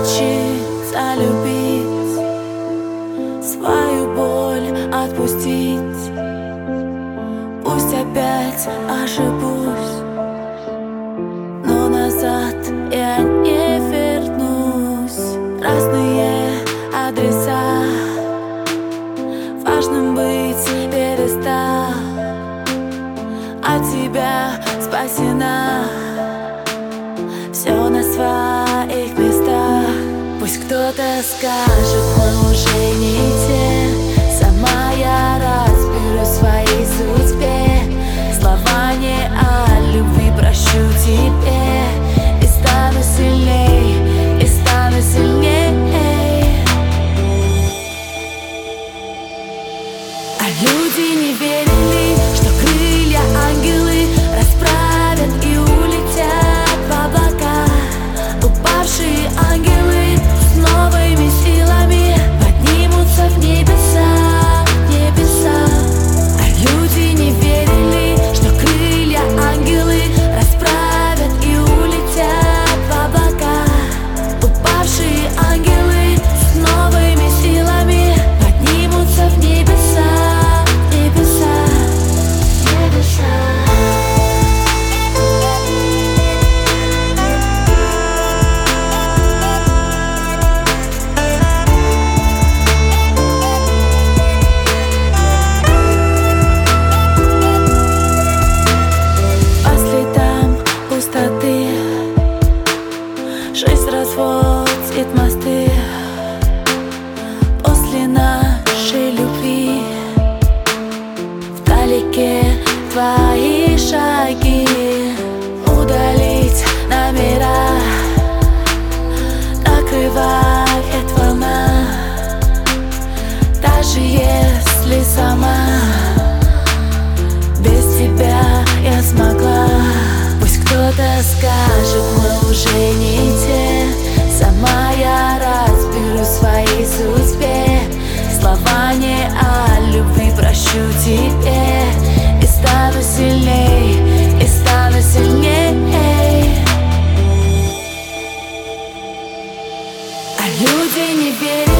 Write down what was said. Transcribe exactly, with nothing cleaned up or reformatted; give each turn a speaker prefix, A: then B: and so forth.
A: научиться любить, свою боль отпустить. Пусть опять ошибусь, но назад я не вернусь. Разные адреса, важным быть перестал. От тебя спасена, все на своих местах. Пусть кто-то скажет, мы уже не те. Сама я разберусь в своей судьбе. Слова не о любви прощу тебе. И стану сильней, и стану сильней. А люди не верили, что крылья ангелы расправят и улетят в облака. Упавшие ангелы с новыми силами поднимутся в небеса, небеса. А люди не верили, что крылья ангелы расправят и улетят в облака. Упавшие ангелы с новыми силами поднимутся в небеса, небеса, небеса. Жизнь разводит мосты после нашей любви. Вдалеке твои шаги, удалить номера, накрывает волна. Даже если сама без тебя я смогла. Пусть кто-то скажет, мы уже не те. Сама я разберусь в своей судьбе. Слова не о любви прощу тебе. И стану сильней, и стану сильней. А люди не верят.